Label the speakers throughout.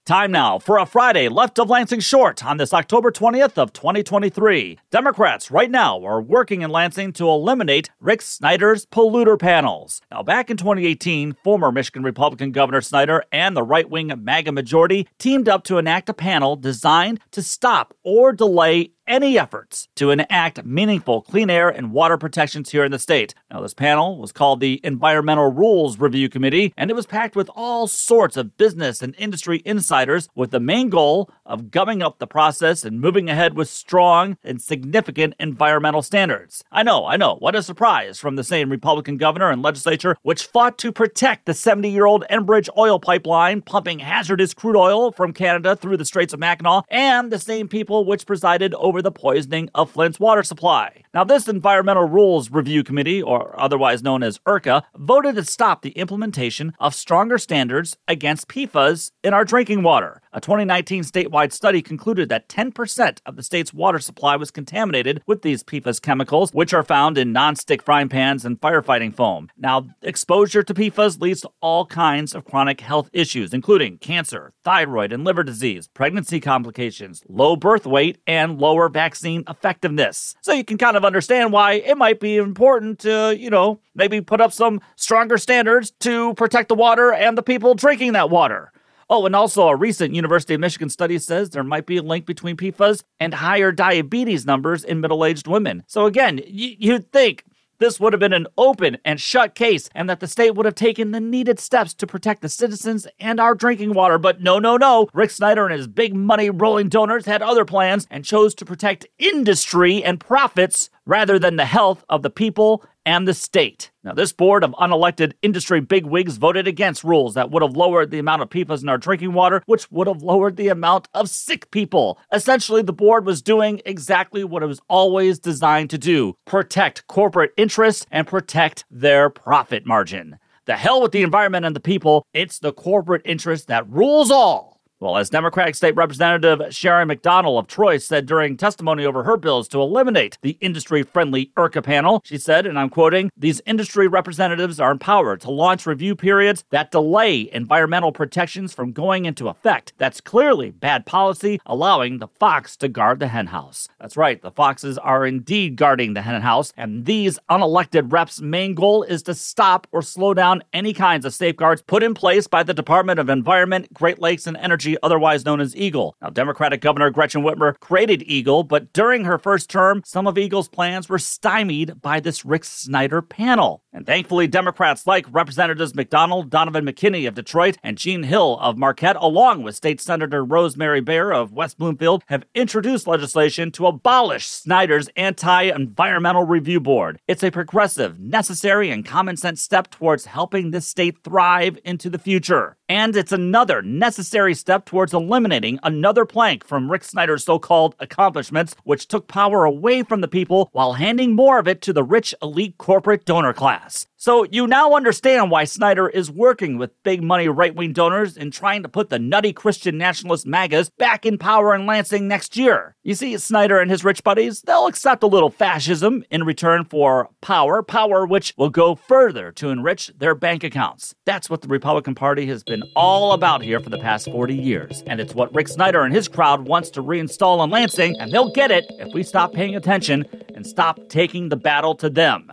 Speaker 1: Time now for a Friday Left of Lansing Short on this October 20th of 2023. Democrats right now are working in Lansing to eliminate Rick Snyder's polluter panels. Now, back in 2018, former Michigan Republican Governor Snyder and the right-wing MAGA majority teamed up to enact a panel designed to stop or delay any efforts to enact meaningful clean air and water protections here in the state. Now, this panel was called the Environmental Rules Review Committee, and it was packed with all sorts of business and industry insiders with the main goal of gumming up the process and moving ahead with strong and significant environmental standards. I know, what a surprise from the same Republican governor and legislature which fought to protect the 70-year-old Enbridge oil pipeline pumping hazardous crude oil from Canada through the Straits of Mackinac, and the same people which presided over the poisoning of Flint's water supply. Now, this Environmental Rules Review Committee, or otherwise known as ERCA, voted to stop the implementation of stronger standards against PFAS in our drinking water. A 2019 statewide study concluded that 10% of the state's water supply was contaminated with these PFAS chemicals, which are found in non-stick frying pans and firefighting foam. Now, exposure to PFAS leads to all kinds of chronic health issues, including cancer, thyroid and liver disease, pregnancy complications, low birth weight, and lower vaccine effectiveness. So you can kind of understand why it might be important to, maybe put up some stronger standards to protect the water and the people drinking that water. Oh, and also a recent University of Michigan study says there might be a link between PFAS and higher diabetes numbers in middle-aged women. So again, you'd think this would have been an open and shut case and that the state would have taken the needed steps to protect the citizens and our drinking water. But no. Rick Snyder and his big money rolling donors had other plans and chose to protect industry and profits rather than the health of the people and the state. Now, this board of unelected industry bigwigs voted against rules that would have lowered the amount of PFAS in our drinking water, which would have lowered the amount of sick people. Essentially, the board was doing exactly what it was always designed to do: protect corporate interests and protect their profit margin. The hell with the environment and the people. It's the corporate interest that rules all. Well, as Democratic State Representative Sharon McDonald of Troy said during testimony over her bills to eliminate the industry-friendly ERCA panel, she said, and I'm quoting, "These industry representatives are empowered to launch review periods that delay environmental protections from going into effect. That's clearly bad policy, allowing the fox to guard the henhouse." That's right, the foxes are indeed guarding the henhouse, and these unelected reps' main goal is to stop or slow down any kinds of safeguards put in place by the Department of Environment, Great Lakes, and Energy, otherwise known as EGLE. Now, Democratic Governor Gretchen Whitmer created EGLE, but during her first term, some of EGLE's plans were stymied by this Rick Snyder panel. And thankfully, Democrats like Representatives McDonald, Donovan McKinney of Detroit, and Gene Hill of Marquette, along with State Senator Rosemary Bayer of West Bloomfield, have introduced legislation to abolish Snyder's Anti-Environmental Review Board. It's a progressive, necessary, and common-sense step towards helping this state thrive into the future. And it's another necessary step towards eliminating another plank from Rick Snyder's so-called accomplishments, which took power away from the people while handing more of it to the rich elite corporate donor class. So you now understand why Snyder is working with big money right-wing donors and trying to put the nutty Christian nationalist MAGAs back in power in Lansing next year. You see, Snyder and his rich buddies, they'll accept a little fascism in return for power which will go further to enrich their bank accounts. That's what the Republican Party has been all about here for the past 40 years. And it's what Rick Snyder and his crowd wants to reinstall in Lansing, and they'll get it if we stop paying attention and stop taking the battle to them.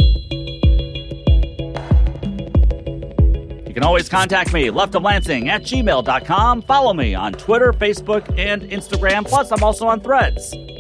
Speaker 1: You can always contact me, leftoflansing@gmail.com. Follow me on Twitter, Facebook, and Instagram. Plus, I'm also on Threads.